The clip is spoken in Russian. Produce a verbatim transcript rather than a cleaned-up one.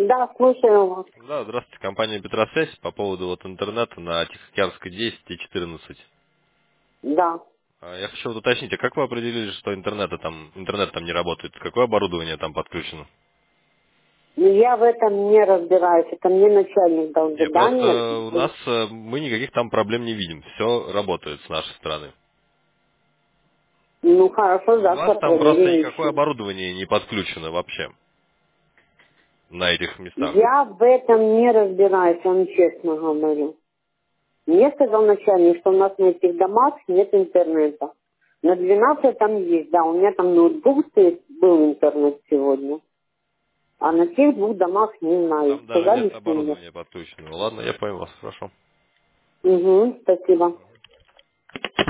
Да, слушаю вас. Да, здравствуйте, компания Петросвязь по поводу вот интернета на Тихоокеанской десять и четырнадцать. Да. А, Я хочу вот уточнить, а как вы определили, что интернета там, интернет там не работает? Какое оборудование там подключено? Но я в этом не разбираюсь. Это мне начальник дал Не, просто задание. у нас э, мы никаких там проблем не видим. Все работает с нашей стороны. Ну, хорошо, У вас завтра там просто проверим никакое еще. оборудование не подключено вообще на этих местах. Я в этом не разбираюсь, вам честно говорю. Мне сказал начальник, что у нас на этих домах нет интернета. На двенадцатом есть, да, у меня там ноутбук стоит, был интернет сегодня. А на тех двух домах не знаю. Там даже Сказали, нет что нет. оборудования подключенного. Ладно, я понял вас, хорошо. Угу, спасибо.